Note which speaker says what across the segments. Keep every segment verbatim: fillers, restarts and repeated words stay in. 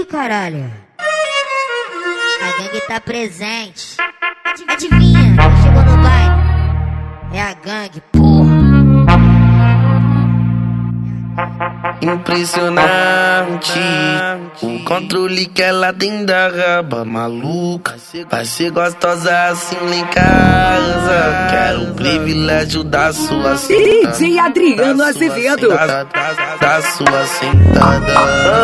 Speaker 1: Ih, caralho. A gangue tá presente. Adivinha, quem chegou no baile? É a gangue, porra.
Speaker 2: Impressionante o controle que ela tem da raba maluca. Vai ser gostosa assim lá em casa. Quero o privilégio da sua
Speaker 3: D J Adriano Azevedo.
Speaker 2: Da, da, da sua sentada.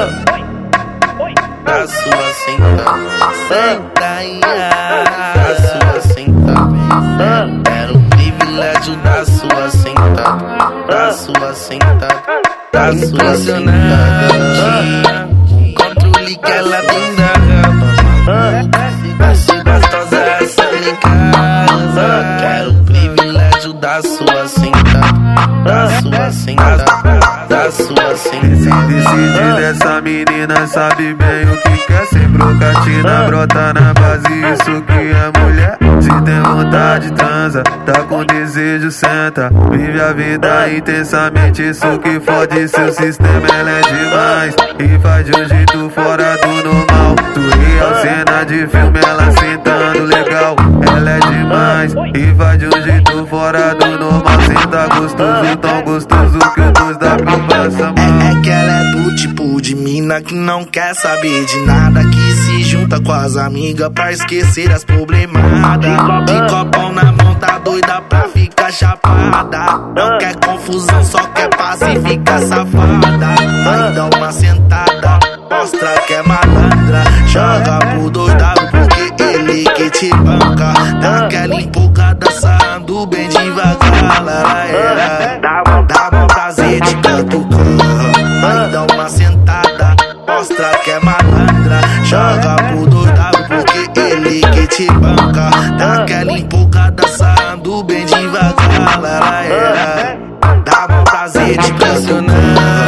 Speaker 2: Da sua sentada. Senta aí, da sua sentada. Quero o privilégio da sua sentada. Da sua sentada. Da sua sentada. Controle que ela tem da raba. Vai ser gostosa essa lá em casa. Quero o privilégio da sua sentada. Da sua sentada. Da sua sentada.
Speaker 4: Decide dessa menina, sabe bem o que quer. Sem brocatina, brota na base, isso que é mulher. Se tem vontade, transa, tá com desejo, senta. Vive a vida intensamente, isso que fode seu sistema, ela é demais. E faz de um jeito fora do normal. Tu real, cena de filme, ela sentando legal. Ela é demais, e faz de um jeito fora do normal. Senta gostoso, tão gostoso que o dois W passa mal.
Speaker 2: É, é que ela é do tipo de mina que não quer saber de nada, que se junta com as amigas pra esquecer as problemadas. De copão na mão, tá doida pra ficar chapada. Não quer confusão, só quer paz e fica safada. Vai dar uma sentada, mostra que é malandra. Joga pro dois W porque ele que te banca. Dá aquela empolgada, sarrando bem devagar. Era, dá bom prazer de catucar. Vai dar uma sentada, mostra que é malandra. Joga pro dois W porque ele que te banca. Dá aquela empolgada, sarrando bem devagar. Era, dá bom prazer de catucar.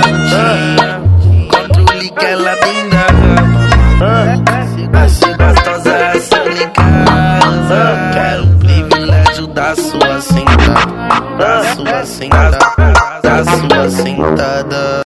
Speaker 2: Controle que ela tem da raba. Vai ser gostosa essa lá em casa. Quero o privilégio da sua sentada. Da sua sentada. Da sua sentada.